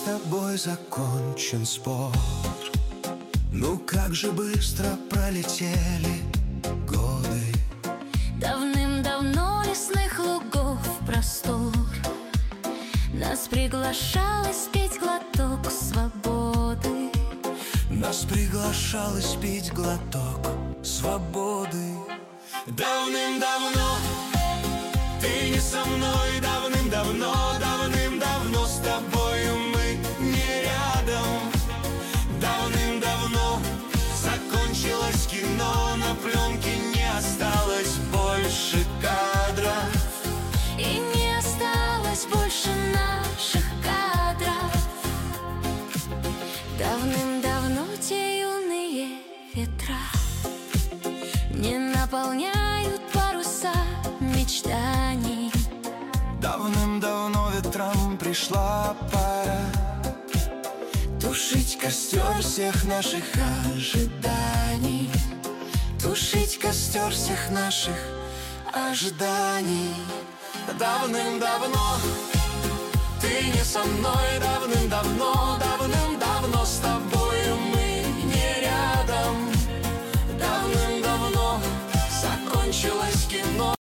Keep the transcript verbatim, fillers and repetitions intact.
тобой закончен спор. Ну как же быстро пролетели годы. Давным-давно лесных лугов простор нас приглашалось пить глоток свободы. Нас приглашалось пить глоток свободы. Давным-давно ты не со мной, давным-давно, давным-давно с тобою мы не рядом. Давным-давно закончилось кино, на пленке не осталось больше кадров. И не осталось больше наших кадров. Давным-давно те юные ветра не наполняют паруса мечтаний. Давным-давно ветрам пришла пора тушить костер всех наших ожиданий. Тушить костер всех наших ожиданий. Давным-давно ты не со мной,